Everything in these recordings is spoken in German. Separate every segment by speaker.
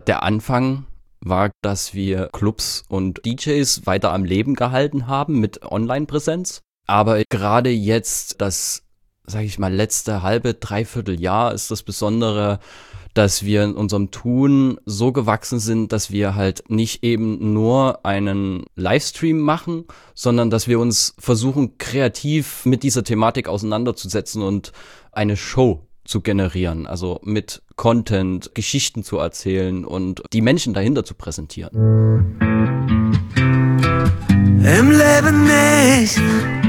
Speaker 1: Der Anfang war, dass wir Clubs und DJs weiter am Leben gehalten haben mit Online-Präsenz. Aber gerade jetzt, das, sage ich mal, letzte halbe, dreiviertel Jahr ist das Besondere, dass wir in unserem Tun so gewachsen sind, dass wir halt nicht eben nur einen Livestream machen, sondern dass wir uns versuchen, kreativ mit dieser Thematik auseinanderzusetzen und eine Show zu generieren, also mit Content, Geschichten zu erzählen und die Menschen dahinter zu präsentieren.
Speaker 2: Im Leben nicht.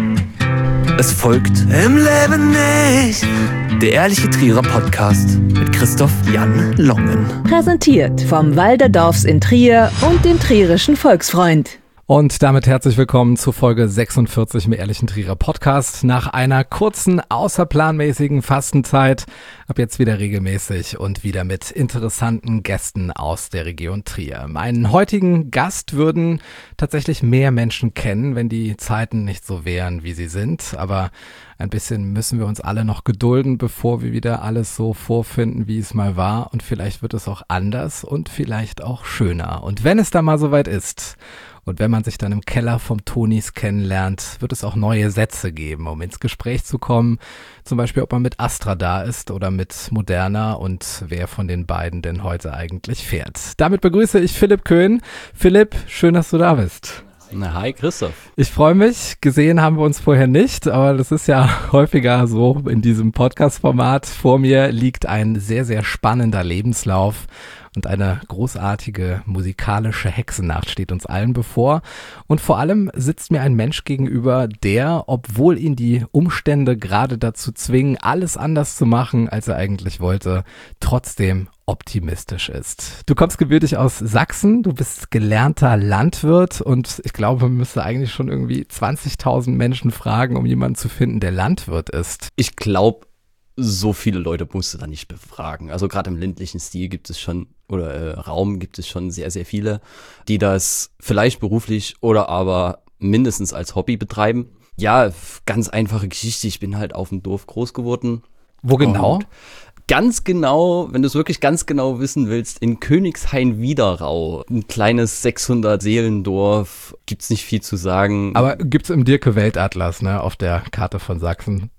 Speaker 2: Es folgt Im Leben nicht. Der Ehrliche Trierer Podcast mit Christoph Jan Longen.
Speaker 3: Präsentiert vom Walderdorfs in Trier und dem Trierischen Volksfreund.
Speaker 4: Und damit herzlich willkommen zu Folge 46 im Ehrlichen Trierer Podcast. Nach einer kurzen, außerplanmäßigen Fastenzeit, ab jetzt wieder regelmäßig und wieder mit interessanten Gästen aus der Region Trier. Meinen heutigen Gast würden tatsächlich mehr Menschen kennen, wenn die Zeiten nicht so wären, wie sie sind. Aber ein bisschen müssen wir uns alle noch gedulden, bevor wir wieder alles so vorfinden, wie es mal war. Und vielleicht wird es auch anders und vielleicht auch schöner. Und wenn es dann mal soweit ist und wenn man sich dann im Keller vom Tonis kennenlernt, wird es auch neue Sätze geben, um ins Gespräch zu kommen. Zum Beispiel, ob man mit Astra da ist oder mit Moderna und wer von den beiden denn heute eigentlich fährt. Damit begrüße ich Philipp Köhn. Philipp, schön, dass du da bist.
Speaker 1: Na, hi Christoph.
Speaker 4: Ich freue mich. Gesehen haben wir uns vorher nicht, aber das ist ja häufiger so in diesem Podcast-Format. Vor mir liegt ein sehr, sehr spannender Lebenslauf und eine großartige musikalische Hexennacht steht uns allen bevor. Und vor allem sitzt mir ein Mensch gegenüber, der, obwohl ihn die Umstände gerade dazu zwingen, alles anders zu machen, als er eigentlich wollte, trotzdem optimistisch ist. Du kommst gebürtig aus Sachsen, du bist gelernter Landwirt und ich glaube, man müsste eigentlich schon irgendwie 20.000 Menschen fragen, um jemanden zu finden, der Landwirt ist.
Speaker 1: Ich glaube, so viele Leute musst du da nicht befragen. Also gerade im ländlichen Stil gibt es schon, oder Raum gibt es schon sehr, sehr viele, die das vielleicht beruflich oder aber mindestens als Hobby betreiben. Ja, ganz einfache Geschichte. Ich bin halt auf dem Dorf groß geworden.
Speaker 4: Wo genau?
Speaker 1: Und ganz genau, wenn du es wirklich ganz genau wissen willst, in Königshain-Widerau, ein kleines 600-Seelendorf, gibt's nicht viel zu sagen.
Speaker 4: Aber gibt's im Dirke-Weltatlas, ne, auf der Karte von Sachsen?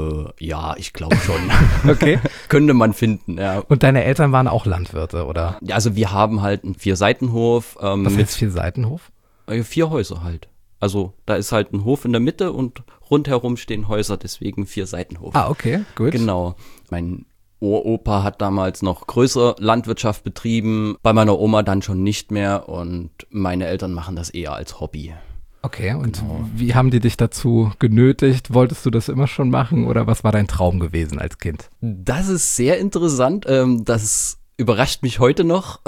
Speaker 1: Ja, ich glaube schon.
Speaker 4: Okay.
Speaker 1: Könnte man finden, ja.
Speaker 4: Und deine Eltern waren auch Landwirte, oder?
Speaker 1: Ja, also wir haben halt einen 4-Seitenhof.
Speaker 4: Was heißt 4-Seitenhof?
Speaker 1: 4 Häuser halt. Also da ist halt ein Hof in der Mitte und rundherum stehen Häuser, deswegen 4-Seitenhof.
Speaker 4: Ah, okay, gut.
Speaker 1: Genau. Mein Uropa hat damals noch größere Landwirtschaft betrieben, bei meiner Oma dann schon nicht mehr und meine Eltern machen das eher als Hobby.
Speaker 4: Okay, und Wie haben die dich dazu genötigt? Wolltest du das immer schon machen oder was war dein Traum gewesen als Kind?
Speaker 1: Das ist sehr interessant, das überrascht mich heute noch.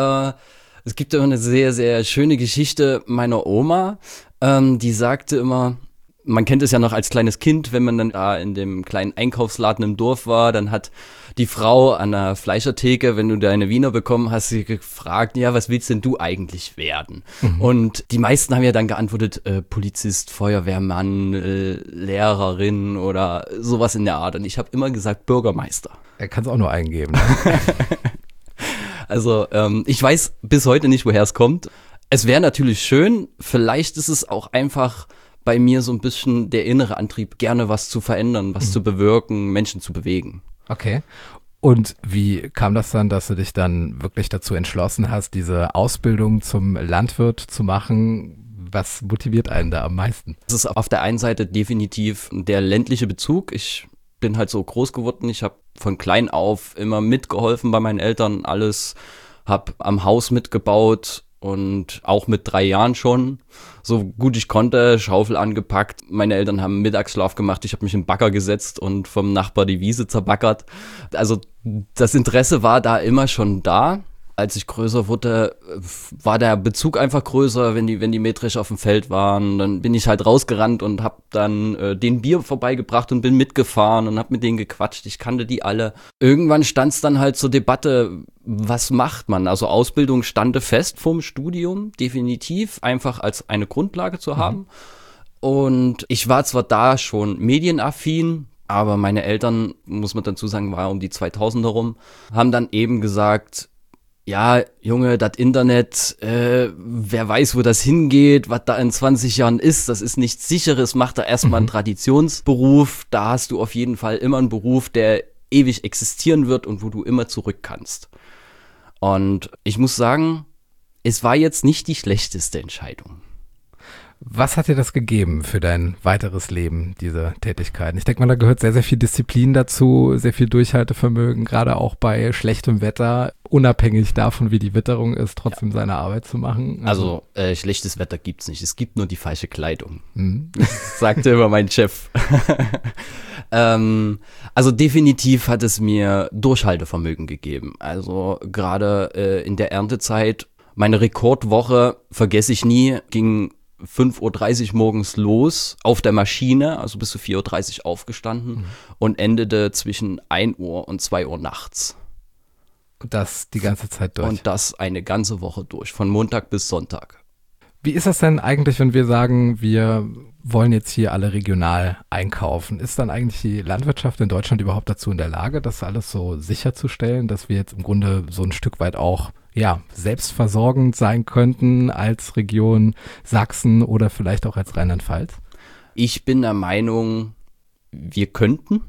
Speaker 1: Es gibt immer eine sehr, sehr schöne Geschichte meiner Oma, die sagte immer, man kennt es ja noch als kleines Kind, wenn man dann da in dem kleinen Einkaufsladen im Dorf war, dann hat die Frau an der Fleischertheke, wenn du deine Wiener bekommen hast, sie gefragt, ja, was willst denn du eigentlich werden? Mhm. Und die meisten haben ja dann geantwortet, Polizist, Feuerwehrmann, Lehrerin oder sowas in der Art. Und ich habe immer gesagt, Bürgermeister.
Speaker 4: Er kann es auch nur eingeben. Ne?
Speaker 1: Also ich weiß bis heute nicht, woher es kommt. Es wäre natürlich schön, vielleicht ist es auch einfach bei mir so ein bisschen der innere Antrieb, gerne was zu verändern, was zu bewirken, Menschen zu bewegen.
Speaker 4: Okay. Und wie kam das dann, dass du dich dann wirklich dazu entschlossen hast, diese Ausbildung zum Landwirt zu machen? Was motiviert einen da am meisten?
Speaker 1: Das ist auf der einen Seite definitiv der ländliche Bezug. Ich bin halt so groß geworden. Ich habe von klein auf immer mitgeholfen bei meinen Eltern, alles, habe am Haus mitgebaut. Und auch mit 3 Jahren schon, so gut ich konnte, Schaufel angepackt. Meine Eltern haben Mittagsschlaf gemacht, ich habe mich in den Bagger gesetzt und vom Nachbar die Wiese zerbaggert. Also das Interesse war da immer schon da. Als ich größer wurde, war der Bezug einfach größer, wenn die Mähdrescher auf dem Feld waren. Dann bin ich halt rausgerannt und habe dann den Bier vorbeigebracht und bin mitgefahren und habe mit denen gequatscht. Ich kannte die alle. Irgendwann stand es dann halt zur Debatte, was macht man? Also Ausbildung stande fest vom Studium, definitiv, einfach als eine Grundlage zu haben. Und ich war zwar da schon medienaffin, aber meine Eltern, muss man dazu sagen, war um die 2000er rum, haben dann eben gesagt, ja, Junge, das Internet, wer weiß, wo das hingeht, was da in 20 Jahren ist, das ist nichts Sicheres, mach da erstmal einen Traditionsberuf, da hast du auf jeden Fall immer einen Beruf, der ewig existieren wird und wo du immer zurück kannst. Und ich muss sagen, es war jetzt nicht die schlechteste Entscheidung.
Speaker 4: Was hat dir das gegeben für dein weiteres Leben, diese Tätigkeiten? Ich denke mal, da gehört sehr, sehr viel Disziplin dazu, sehr viel Durchhaltevermögen, gerade auch bei schlechtem Wetter, unabhängig davon, wie die Witterung ist, trotzdem seine Arbeit zu machen.
Speaker 1: Also schlechtes Wetter gibt's nicht, es gibt nur die falsche Kleidung. Das sagte immer mein Chef. Also definitiv hat es mir Durchhaltevermögen gegeben. Also gerade in der Erntezeit, meine Rekordwoche, vergesse ich nie, ging 5:30 Uhr morgens los auf der Maschine, also bis zu 4:30 Uhr aufgestanden und endete zwischen 1 Uhr und 2 Uhr nachts.
Speaker 4: Und das die ganze Zeit durch.
Speaker 1: Und das eine ganze Woche durch, von Montag bis Sonntag.
Speaker 4: Wie ist das denn eigentlich, wenn wir sagen, wir wollen jetzt hier alle regional einkaufen? Ist dann eigentlich die Landwirtschaft in Deutschland überhaupt dazu in der Lage, das alles so sicherzustellen, dass wir jetzt im Grunde so ein Stück weit auch selbstversorgend sein könnten als Region Sachsen oder vielleicht auch als Rheinland-Pfalz?
Speaker 1: Ich bin der Meinung, wir könnten,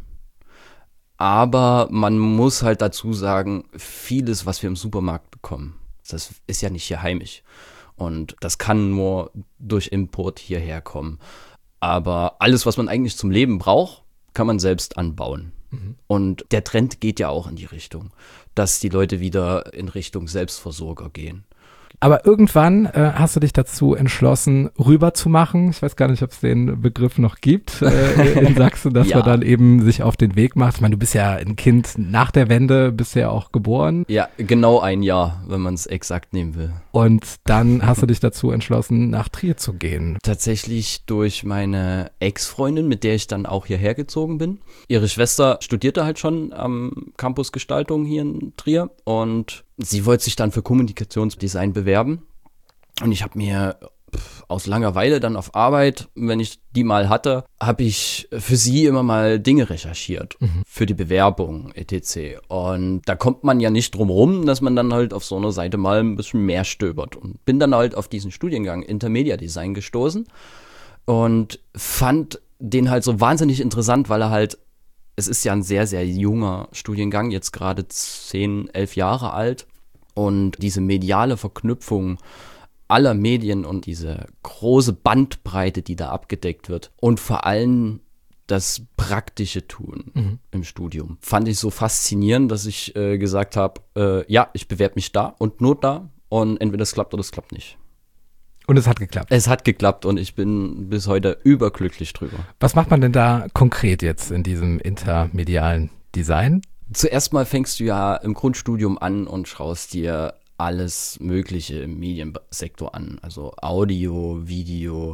Speaker 1: aber man muss halt dazu sagen, vieles, was wir im Supermarkt bekommen, das ist ja nicht hier heimisch. Und das kann nur durch Import hierher kommen. Aber alles, was man eigentlich zum Leben braucht, kann man selbst anbauen. Und der Trend geht ja auch in die Richtung, dass die Leute wieder in Richtung Selbstversorger gehen.
Speaker 4: Aber irgendwann hast du dich dazu entschlossen, rüber zu machen. Ich weiß gar nicht, ob es den Begriff noch gibt in Sachsen, dass man dann eben sich auf den Weg macht. Ich meine, du bist ja ein Kind nach der Wende, bist ja auch geboren.
Speaker 1: Ja, genau ein Jahr, wenn man es exakt nehmen will.
Speaker 4: Und dann hast du dich dazu entschlossen, nach Trier zu gehen.
Speaker 1: Tatsächlich durch meine Ex-Freundin, mit der ich dann auch hierher gezogen bin. Ihre Schwester studierte halt schon am Campus Gestaltung hier in Trier und sie wollte sich dann für Kommunikationsdesign bewerben und ich habe mir aus Langeweile dann auf Arbeit, wenn ich die mal hatte, habe ich für sie immer mal Dinge recherchiert für die Bewerbung etc. Und da kommt man ja nicht drum rum, dass man dann halt auf so einer Seite mal ein bisschen mehr stöbert und bin dann halt auf diesen Studiengang Intermedia Design gestoßen und fand den halt so wahnsinnig interessant, weil er halt, es ist ja ein sehr, sehr junger Studiengang, jetzt gerade 10, 11 Jahre alt. Und diese mediale Verknüpfung aller Medien und diese große Bandbreite, die da abgedeckt wird und vor allem das praktische Tun im Studium, fand ich so faszinierend, dass ich gesagt habe, ich bewerbe mich da und nur da und entweder es klappt oder es klappt nicht.
Speaker 4: Und es hat geklappt.
Speaker 1: Es hat geklappt und ich bin bis heute überglücklich drüber.
Speaker 4: Was macht man denn da konkret jetzt in diesem intermedialen Design?
Speaker 1: Zuerst mal fängst du ja im Grundstudium an und schaust dir alles Mögliche im Mediensektor an. Also Audio, Video,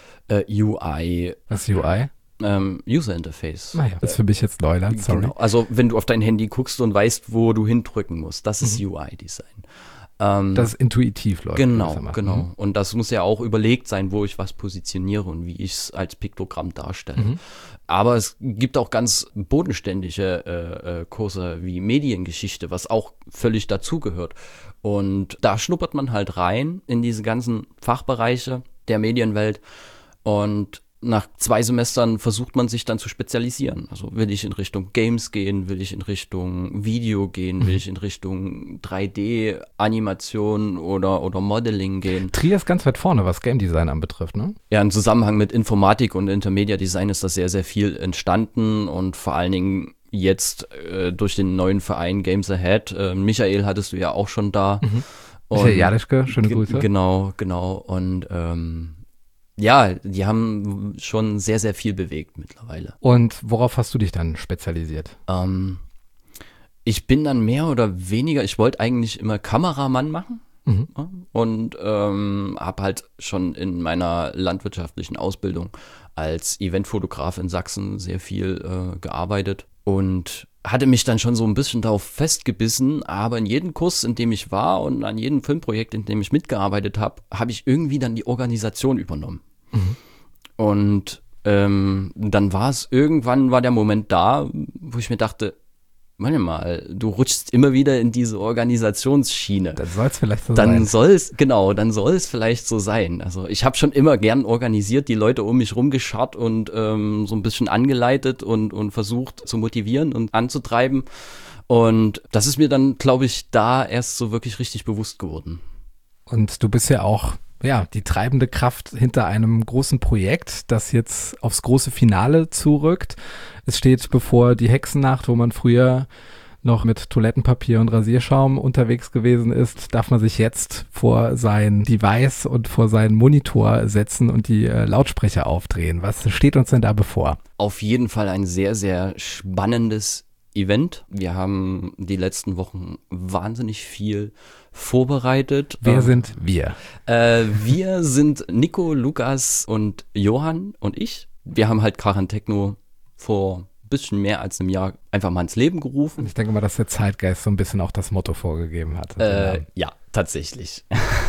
Speaker 1: UI.
Speaker 4: Was ist UI?
Speaker 1: User Interface.
Speaker 4: Naja, das ist für mich jetzt Neuland, sorry.
Speaker 1: Genau. Also wenn du auf dein Handy guckst und weißt, wo du hindrücken musst, das ist UI-Design.
Speaker 4: Das intuitiv läuft.
Speaker 1: Genau. Und das muss ja auch überlegt sein, wo ich was positioniere und wie ich es als Piktogramm darstelle. Aber es gibt auch ganz bodenständige Kurse wie Mediengeschichte, was auch völlig dazugehört. Und da schnuppert man halt rein in diese ganzen Fachbereiche der Medienwelt und nach 2 Semestern versucht man sich dann zu spezialisieren. Also will ich in Richtung Games gehen, will ich in Richtung Video gehen, will ich in Richtung 3D-Animation oder Modeling gehen.
Speaker 4: Trier ist ganz weit vorne, was Game Design anbetrifft, ne?
Speaker 1: Ja, im Zusammenhang mit Informatik und Intermedia Design ist das sehr, sehr viel entstanden und vor allen Dingen jetzt durch den neuen Verein Games Ahead. Michael hattest du ja auch schon da.
Speaker 4: Michael Jadischke, schöne Grüße.
Speaker 1: Genau. Und ja, die haben schon sehr, sehr viel bewegt mittlerweile.
Speaker 4: Und worauf hast du dich dann spezialisiert?
Speaker 1: Ich bin dann mehr oder weniger, ich wollte eigentlich immer Kameramann machen und habe halt schon in meiner landwirtschaftlichen Ausbildung als Eventfotograf in Sachsen sehr viel gearbeitet und hatte mich dann schon so ein bisschen darauf festgebissen, aber in jedem Kurs, in dem ich war und an jedem Filmprojekt, in dem ich mitgearbeitet habe, habe ich irgendwie dann die Organisation übernommen. Und dann war der Moment da, wo ich mir dachte, manchmal, du rutschst immer wieder in diese Organisationsschiene.
Speaker 4: Dann soll es vielleicht so
Speaker 1: Dann
Speaker 4: sein.
Speaker 1: soll es vielleicht so sein. Also ich habe schon immer gern organisiert, die Leute um mich rumgescharrt und so ein bisschen angeleitet und versucht zu motivieren und anzutreiben. Und das ist mir dann, glaube ich, da erst so wirklich richtig bewusst geworden.
Speaker 4: Und du bist ja auch die treibende Kraft hinter einem großen Projekt, das jetzt aufs große Finale zurückt. Es steht bevor die Hexennacht, wo man früher noch mit Toilettenpapier und Rasierschaum unterwegs gewesen ist, darf man sich jetzt vor sein Device und vor seinen Monitor setzen und die Lautsprecher aufdrehen. Was steht uns denn da bevor?
Speaker 1: Auf jeden Fall ein sehr, sehr spannendes Event. Wir haben die letzten Wochen wahnsinnig viel vorbereitet.
Speaker 4: Wer sind wir?
Speaker 1: Wir sind Nico, Lukas und Johann und ich. Wir haben halt Current Techno vor ein bisschen mehr als einem Jahr einfach mal ins Leben gerufen.
Speaker 4: Ich denke mal, dass der Zeitgeist so ein bisschen auch das Motto vorgegeben hat.
Speaker 1: Ja, tatsächlich.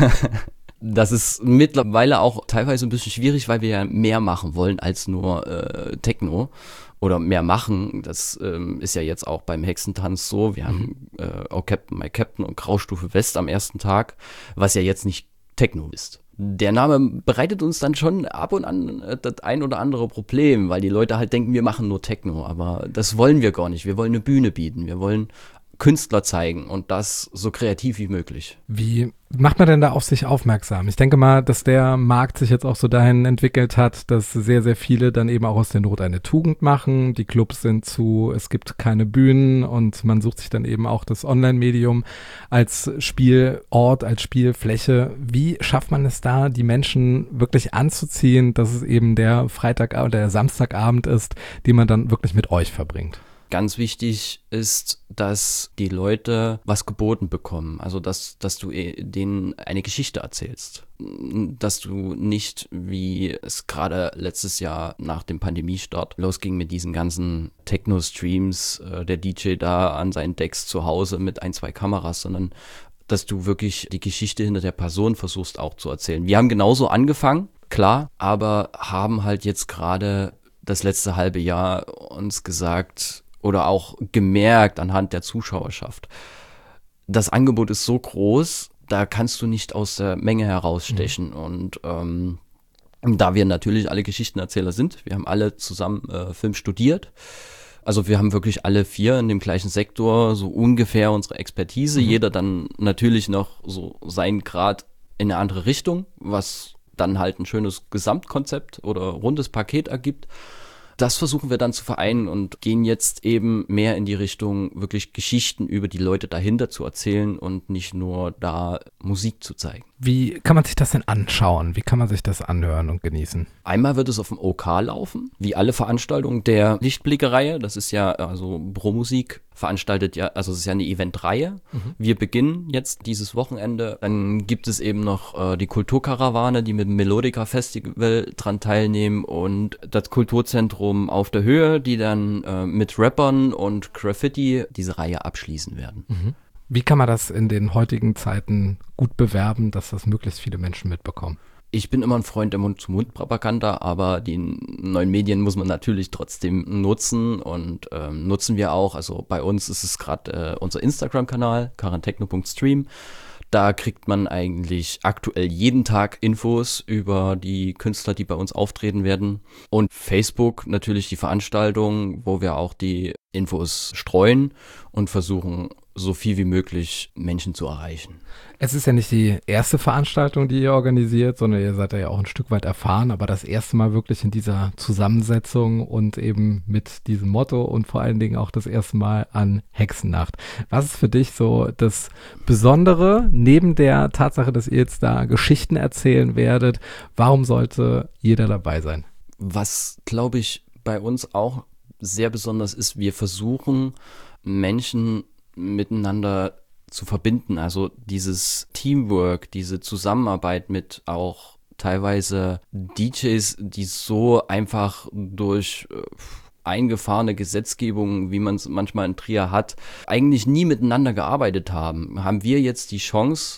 Speaker 1: Das ist mittlerweile auch teilweise ein bisschen schwierig, weil wir ja mehr machen wollen als nur Techno. Oder mehr machen, das ist ja jetzt auch beim Hexentanz so. Wir haben Oh Captain, My Captain und Graustufe West am ersten Tag, was ja jetzt nicht Techno ist. Der Name bereitet uns dann schon ab und an das ein oder andere Problem, weil die Leute halt denken, wir machen nur Techno. Aber das wollen wir gar nicht. Wir wollen eine Bühne bieten. Wir wollen Künstler zeigen und das so kreativ wie möglich.
Speaker 4: Wie macht man denn da auf sich aufmerksam? Ich denke mal, dass der Markt sich jetzt auch so dahin entwickelt hat, dass sehr, sehr viele dann eben auch aus der Not eine Tugend machen. Die Clubs sind zu, es gibt keine Bühnen und man sucht sich dann eben auch das Online-Medium als Spielort, als Spielfläche. Wie schafft man es da, die Menschen wirklich anzuziehen, dass es eben der Freitag oder der Samstagabend ist, den man dann wirklich mit euch verbringt?
Speaker 1: Ganz wichtig ist, dass die Leute was geboten bekommen. Also, dass du denen eine Geschichte erzählst. Dass du nicht, wie es gerade letztes Jahr nach dem Pandemiestart losging mit diesen ganzen Techno-Streams, der DJ da an seinen Decks zu Hause mit 1, 2 Kameras, sondern dass du wirklich die Geschichte hinter der Person versuchst auch zu erzählen. Wir haben genauso angefangen, klar, aber haben halt jetzt gerade das letzte halbe Jahr uns gesagt, oder auch gemerkt anhand der Zuschauerschaft. Das Angebot ist so groß, da kannst du nicht aus der Menge herausstechen. Und da wir natürlich alle Geschichtenerzähler sind, wir haben alle zusammen Film studiert. Also wir haben wirklich alle 4 in dem gleichen Sektor so ungefähr unsere Expertise. Jeder dann natürlich noch so seinen Grad in eine andere Richtung, was dann halt ein schönes Gesamtkonzept oder rundes Paket ergibt. Das versuchen wir dann zu vereinen und gehen jetzt eben mehr in die Richtung, wirklich Geschichten über die Leute dahinter zu erzählen und nicht nur da Musik zu zeigen.
Speaker 4: Wie kann man sich das denn anschauen? Wie kann man sich das anhören und genießen?
Speaker 1: Einmal wird es auf dem OK laufen, wie alle Veranstaltungen der Lichtblicke-Reihe. Das ist ja, also Pro-Musik veranstaltet ja, also es ist ja eine Eventreihe. Wir beginnen jetzt dieses Wochenende. Dann gibt es eben noch die Kulturkarawane, die mit dem Melodica Festival dran teilnehmen und das Kulturzentrum auf der Höhe, die dann mit Rappern und Graffiti diese Reihe abschließen werden.
Speaker 4: Wie kann man das in den heutigen Zeiten gut bewerben, dass das möglichst viele Menschen mitbekommen?
Speaker 1: Ich bin immer ein Freund der Mund-zu-Mund-Propaganda, aber die neuen Medien muss man natürlich trotzdem nutzen und nutzen wir auch. Also bei uns ist es gerade unser Instagram-Kanal, currenttechno.stream. Da kriegt man eigentlich aktuell jeden Tag Infos über die Künstler, die bei uns auftreten werden. Und Facebook natürlich die Veranstaltung, wo wir auch die Infos streuen und versuchen, so viel wie möglich Menschen zu erreichen.
Speaker 4: Es ist ja nicht die erste Veranstaltung, die ihr organisiert, sondern ihr seid ja auch ein Stück weit erfahren, aber das erste Mal wirklich in dieser Zusammensetzung und eben mit diesem Motto und vor allen Dingen auch das erste Mal an Hexennacht. Was ist für dich so das Besondere, neben der Tatsache, dass ihr jetzt da Geschichten erzählen werdet? Warum sollte jeder dabei sein?
Speaker 1: Was, glaube ich, bei uns auch sehr besonders ist, wir versuchen, Menschen miteinander zu verbinden, also dieses Teamwork, diese Zusammenarbeit mit auch teilweise DJs, die so einfach durch eingefahrene Gesetzgebung, wie man es manchmal in Trier hat, eigentlich nie miteinander gearbeitet haben wir jetzt die Chance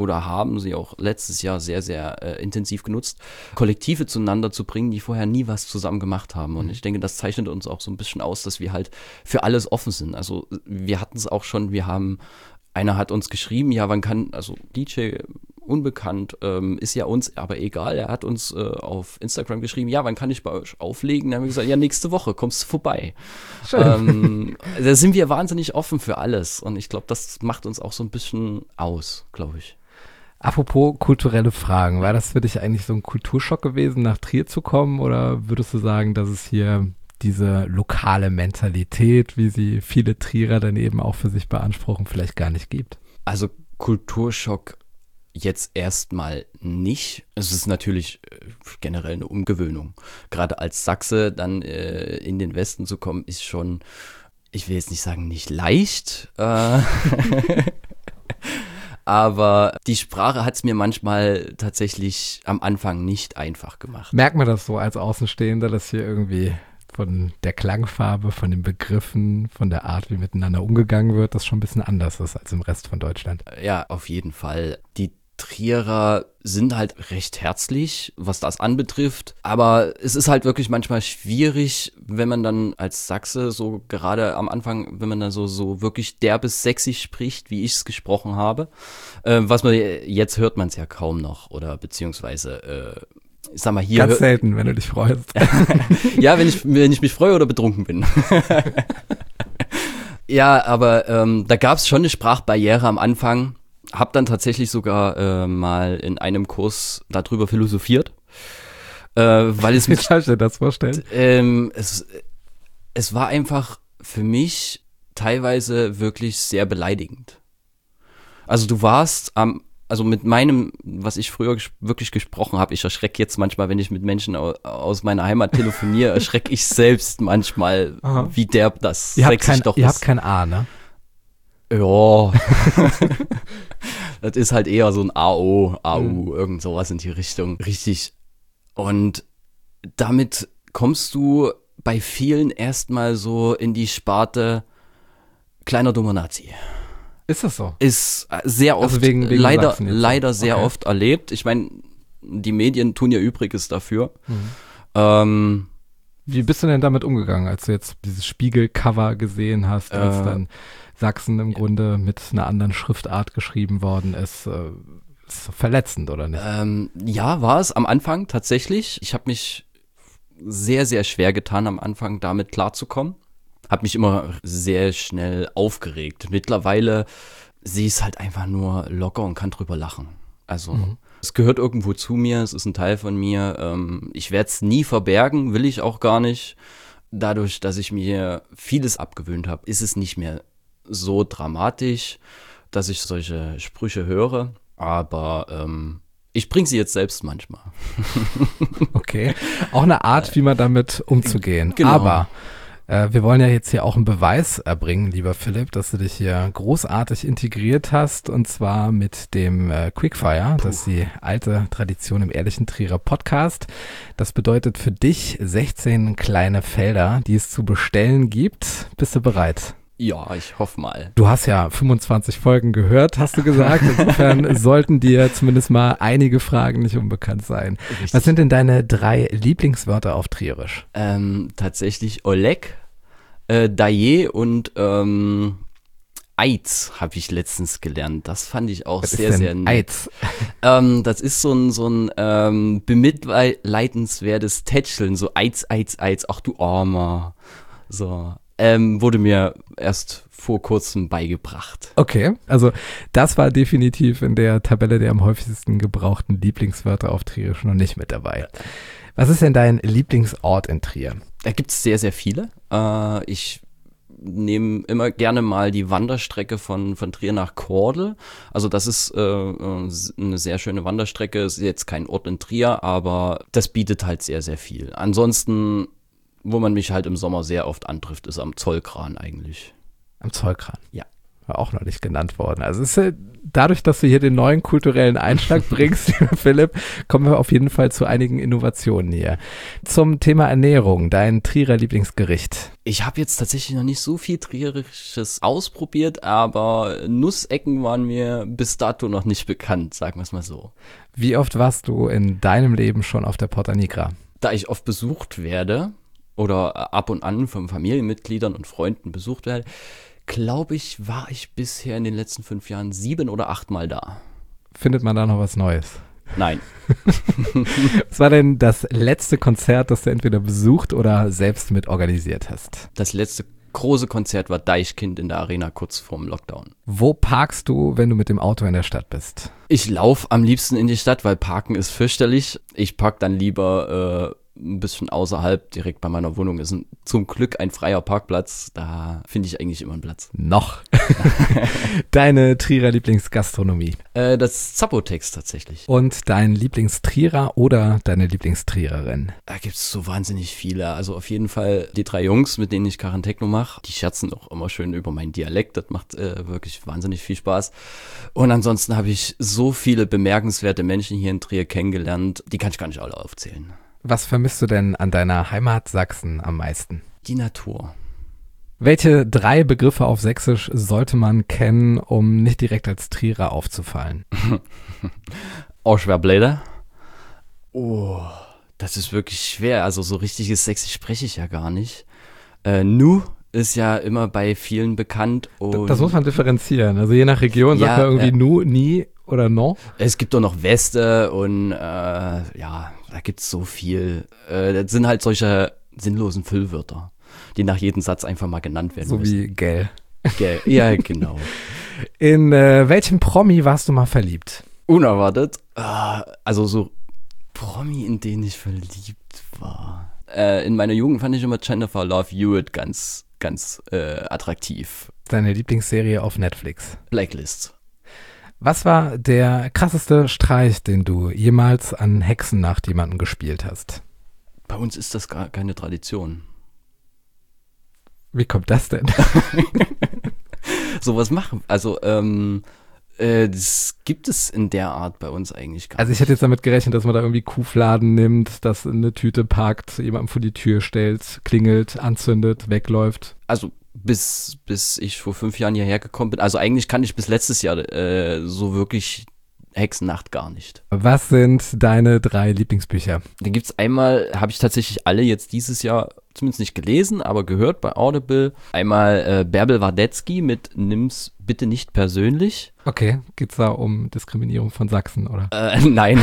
Speaker 1: oder haben sie auch letztes Jahr sehr, sehr intensiv genutzt, Kollektive zueinander zu bringen, die vorher nie was zusammen gemacht haben. Und ich denke, das zeichnet uns auch so ein bisschen aus, dass wir halt für alles offen sind. Also wir hatten es auch schon, einer hat uns geschrieben, ja, also DJ unbekannt, ist ja uns aber egal. Er hat uns auf Instagram geschrieben, ja, wann kann ich bei euch auflegen? Dann haben wir gesagt, ja, nächste Woche kommst du vorbei. Da sind wir wahnsinnig offen für alles. Und ich glaube, das macht uns auch so ein bisschen aus, glaube ich.
Speaker 4: Apropos kulturelle Fragen, war das für dich eigentlich so ein Kulturschock gewesen, nach Trier zu kommen? Oder würdest du sagen, dass es hier diese lokale Mentalität, wie sie viele Trierer dann eben auch für sich beanspruchen, vielleicht gar nicht gibt?
Speaker 1: Also Kulturschock jetzt erstmal nicht. Es ist natürlich generell eine Umgewöhnung. Gerade als Sachse dann in den Westen zu kommen, ist schon, ich will jetzt nicht sagen, nicht leicht. Aber die Sprache hat es mir manchmal tatsächlich am Anfang nicht einfach gemacht.
Speaker 4: Merkt man das so als Außenstehender, dass hier irgendwie von der Klangfarbe, von den Begriffen, von der Art, wie miteinander umgegangen wird, das schon ein bisschen anders ist als im Rest von Deutschland?
Speaker 1: Ja, auf jeden Fall. Die Trierer sind halt recht herzlich, was das anbetrifft, aber es ist halt wirklich manchmal schwierig, wenn man dann als Sachse so gerade am Anfang, wenn man dann so wirklich derbes Sächsisch spricht, wie ich es gesprochen habe, jetzt hört man es ja kaum noch oder beziehungsweise ich sag mal hier.
Speaker 4: Ganz selten, wenn du dich freust.
Speaker 1: Ja, wenn ich mich freue oder betrunken bin. Ja, aber da gab es schon eine Sprachbarriere am Anfang. Hab dann tatsächlich sogar mal in einem Kurs darüber philosophiert, weil es mich.
Speaker 4: Wie kann ich dir das vorstellen?
Speaker 1: Es war einfach für mich teilweise wirklich sehr beleidigend. Also du warst also mit meinem, was ich früher wirklich gesprochen habe, ich erschrecke jetzt manchmal, wenn ich mit Menschen aus meiner Heimat telefoniere, erschrecke ich selbst manchmal, wie derb das Sächsisch doch ist.
Speaker 4: Ihr habt kein A, ne?
Speaker 1: Ja, das ist halt eher so ein AO, AU, irgend sowas in die Richtung. Richtig. Und damit kommst du bei vielen erstmal so in die Sparte kleiner dummer Nazi.
Speaker 4: Ist das so?
Speaker 1: Ist sehr oft,
Speaker 4: also wegen
Speaker 1: leider sehr oft erlebt. Ich meine, die Medien tun ja Übriges dafür.
Speaker 4: Wie bist du denn damit umgegangen, als du jetzt dieses Spiegel-Cover gesehen hast, als dann Sachsen im Grunde mit einer anderen Schriftart geschrieben worden ist? Ist verletzend, oder nicht?
Speaker 1: Ja, war es am Anfang tatsächlich. Ich habe mich sehr, sehr schwer getan, am Anfang damit klarzukommen. Habe mich immer sehr schnell aufgeregt. Mittlerweile sehe ich es halt einfach nur locker und kann drüber lachen. Also es gehört irgendwo zu mir, es ist ein Teil von mir. Ich werde es nie verbergen, will ich auch gar nicht. Dadurch, dass ich mir vieles abgewöhnt habe, ist es nicht mehr so dramatisch, dass ich solche Sprüche höre. Aber ich bringe sie jetzt selbst manchmal.
Speaker 4: Okay, auch eine Art, wie man damit umzugehen.
Speaker 1: Genau.
Speaker 4: Aber wir wollen ja jetzt hier auch einen Beweis erbringen, lieber Philipp, dass du dich hier großartig integriert hast, und zwar mit dem Quickfire. Das ist die alte Tradition im Ehrlichen Trierer Podcast. Das bedeutet für dich 16 kleine Felder, die es zu bestellen gibt. Bist du bereit?
Speaker 1: Ja, ich hoffe mal.
Speaker 4: Du hast ja 25 Folgen gehört, hast du gesagt. Insofern sollten dir zumindest mal einige Fragen nicht unbekannt sein. Richtig. Was sind denn deine 3 Lieblingswörter auf Trierisch?
Speaker 1: Tatsächlich Oleg, Daje und Eiz habe ich letztens gelernt. Das fand ich auch sehr nett.
Speaker 4: Eiz?
Speaker 1: Das ist so ein bemitleidenswertes Tätscheln, so Eiz, Eiz, Eiz, ach du Armer. So. Wurde mir erst vor kurzem beigebracht.
Speaker 4: Okay, also das war definitiv in der Tabelle der am häufigsten gebrauchten Lieblingswörter auf Trierisch noch nicht mit dabei. Was ist denn dein Lieblingsort in Trier?
Speaker 1: Da gibt es sehr, sehr viele. Ich nehme immer gerne mal die Wanderstrecke von Trier nach Kordel. Also das ist eine sehr schöne Wanderstrecke. Ist jetzt kein Ort in Trier, aber das bietet halt sehr, sehr viel. Ansonsten, wo man mich halt im Sommer sehr oft antrifft, ist am Zollkran eigentlich.
Speaker 4: Am Zollkran?
Speaker 1: Ja.
Speaker 4: War auch noch nicht genannt worden. Also es ist dadurch, dass du hier den neuen kulturellen Einschlag bringst, lieber Philipp, kommen wir auf jeden Fall zu einigen Innovationen hier. Zum Thema Ernährung, dein Trierer Lieblingsgericht.
Speaker 1: Ich habe jetzt tatsächlich noch nicht so viel Trierisches ausprobiert, aber Nussecken waren mir bis dato noch nicht bekannt, sagen wir es mal so.
Speaker 4: Wie oft warst du in deinem Leben schon auf der Porta Nigra?
Speaker 1: Da ich oft besucht werde oder ab und an von Familienmitgliedern und Freunden besucht werde, glaube ich, war ich bisher in den letzten 5 Jahren 7 oder 8 Mal da.
Speaker 4: Findet man da noch was Neues?
Speaker 1: Nein.
Speaker 4: Was war denn das letzte Konzert, das du entweder besucht oder selbst mit organisiert hast?
Speaker 1: Das letzte große Konzert war Deichkind in der Arena kurz vorm Lockdown.
Speaker 4: Wo parkst du, wenn du mit dem Auto in der Stadt bist?
Speaker 1: Ich laufe am liebsten in die Stadt, weil Parken ist fürchterlich. Ich park dann lieber ein bisschen außerhalb, direkt bei meiner Wohnung ist zum Glück ein freier Parkplatz. Da finde ich eigentlich immer einen Platz.
Speaker 4: Noch. Deine Trierer Lieblingsgastronomie?
Speaker 1: Das Zapotex tatsächlich.
Speaker 4: Und dein Lieblingstrierer oder deine Lieblingstriererin?
Speaker 1: Da gibt es so wahnsinnig viele. Also auf jeden Fall die 3 Jungs, mit denen ich Karantechno mache. Die scherzen auch immer schön über meinen Dialekt. Das macht wirklich wahnsinnig viel Spaß. Und ansonsten habe ich so viele bemerkenswerte Menschen hier in Trier kennengelernt. Die kann ich gar nicht alle aufzählen.
Speaker 4: Was vermisst du denn an deiner Heimat Sachsen am meisten?
Speaker 1: Die Natur.
Speaker 4: Welche 3 Begriffe auf Sächsisch sollte man kennen, um nicht direkt als Trierer aufzufallen?
Speaker 1: Oschwerbläder. Oh, das ist wirklich schwer. Also so richtiges Sächsisch spreche ich ja gar nicht. Nu ist ja immer bei vielen bekannt. Und
Speaker 4: Das muss man differenzieren. Also je nach Region sagt man irgendwie nu, nie oder no.
Speaker 1: Es gibt auch noch Weste und da gibt es so viel. Das sind halt solche sinnlosen Füllwörter, die nach jedem Satz einfach mal genannt werden
Speaker 4: So
Speaker 1: müssen.
Speaker 4: wie gell.
Speaker 1: Gell. Ja, genau.
Speaker 4: In welchen Promi warst du mal verliebt?
Speaker 1: Unerwartet. Also so Promi, in den ich verliebt war. In meiner Jugend fand ich immer Jennifer Love Hewitt ganz attraktiv.
Speaker 4: Deine Lieblingsserie auf Netflix?
Speaker 1: Blacklist.
Speaker 4: Was war der krasseste Streich, den du jemals an Hexennacht jemanden gespielt hast?
Speaker 1: Bei uns ist das gar keine Tradition.
Speaker 4: Wie kommt das denn?
Speaker 1: Sowas machen. Also, das gibt es in der Art bei uns eigentlich gar nicht.
Speaker 4: Also ich hätte jetzt damit gerechnet, dass man da irgendwie Kuhfladen nimmt, das in eine Tüte packt, jemandem vor die Tür stellt, klingelt, anzündet, wegläuft.
Speaker 1: Also bis ich vor 5 Jahren hierher gekommen bin. Also eigentlich kann ich bis letztes Jahr so wirklich Hexennacht gar nicht.
Speaker 4: Was sind deine 3 Lieblingsbücher?
Speaker 1: Da gibt es einmal, habe ich tatsächlich alle jetzt dieses Jahr zumindest nicht gelesen, aber gehört bei Audible. Einmal Bärbel Wardetzky mit Nimm's bitte nicht persönlich.
Speaker 4: Okay, geht's da um Diskriminierung von Sachsen, oder?
Speaker 1: Nein.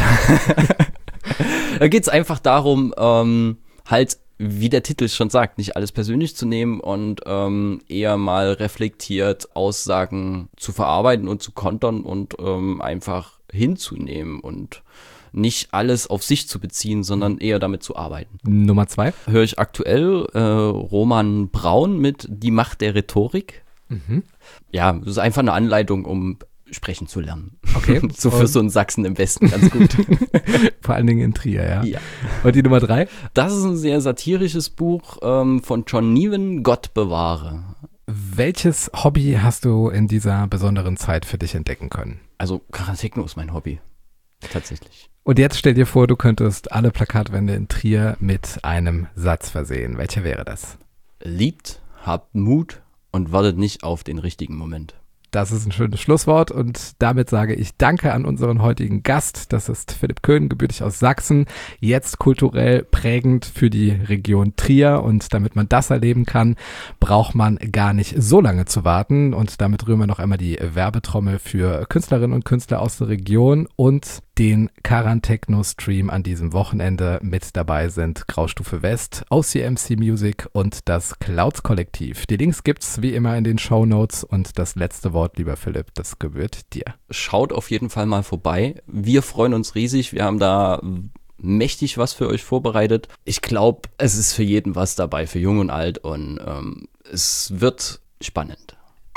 Speaker 1: Da geht es einfach darum, halt, wie der Titel schon sagt, nicht alles persönlich zu nehmen und eher mal reflektiert Aussagen zu verarbeiten und zu kontern und einfach hinzunehmen und nicht alles auf sich zu beziehen, sondern eher damit zu arbeiten.
Speaker 4: Nummer 2?
Speaker 1: Höre ich aktuell Roman Braun mit Die Macht der Rhetorik.
Speaker 4: Mhm.
Speaker 1: Ja, das ist einfach eine Anleitung, um sprechen zu lernen.
Speaker 4: Okay.
Speaker 1: So für so einen Sachsen im Westen ganz gut.
Speaker 4: Vor allen Dingen in Trier, ja.
Speaker 1: Ja.
Speaker 4: Und die Nummer 3?
Speaker 1: Das ist ein sehr satirisches Buch von John Niven, Gott bewahre.
Speaker 4: Welches Hobby hast du in dieser besonderen Zeit für dich entdecken können?
Speaker 1: Also Karantechno ist mein Hobby. Tatsächlich.
Speaker 4: Und jetzt stell dir vor, du könntest alle Plakatwände in Trier mit einem Satz versehen. Welcher wäre das?
Speaker 1: Liebt, habt Mut und wartet nicht auf den richtigen Moment.
Speaker 4: Das ist ein schönes Schlusswort und damit sage ich Danke an unseren heutigen Gast. Das ist Philipp Köhn, gebürtig aus Sachsen, jetzt kulturell prägend für die Region Trier. Und damit man das erleben kann, braucht man gar nicht so lange zu warten. Und damit rühren wir noch einmal die Werbetrommel für Künstlerinnen und Künstler aus der Region und den Karantechno-Stream an diesem Wochenende. Mit dabei sind Graustufe West, OCMC Music und das Clouds-Kollektiv. Die Links gibt's wie immer in den Shownotes und das letzte Wort, lieber Philipp, das gebührt dir.
Speaker 1: Schaut auf jeden Fall mal vorbei. Wir freuen uns riesig. Wir haben da mächtig was für euch vorbereitet. Ich glaube, es ist für jeden was dabei, für jung und alt und es wird spannend.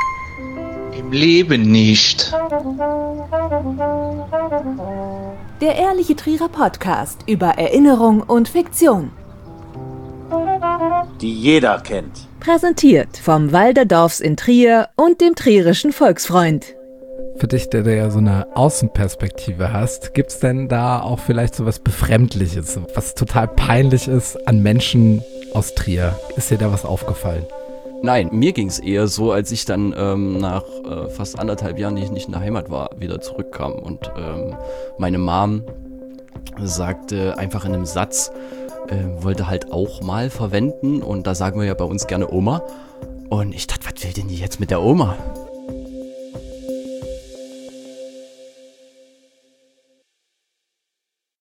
Speaker 5: Im Leben nicht.
Speaker 3: Der ehrliche Trierer Podcast über Erinnerung und Fiktion.
Speaker 5: Die jeder kennt.
Speaker 3: Präsentiert vom Walderdorfs in Trier und dem Trierischen Volksfreund.
Speaker 4: Für dich, der ja so eine Außenperspektive hast, gibt's denn da auch vielleicht so was Befremdliches, was total peinlich ist an Menschen aus Trier? Ist dir da was aufgefallen?
Speaker 1: Nein, mir ging es eher so, als ich dann nach fast 1,5 Jahren, die ich nicht in der Heimat war, wieder zurückkam. Und meine Mom sagte einfach in einem Satz, wollte halt auch mal verwenden. Und da sagen wir ja bei uns gerne Oma. Und ich dachte, was will denn die jetzt mit der Oma?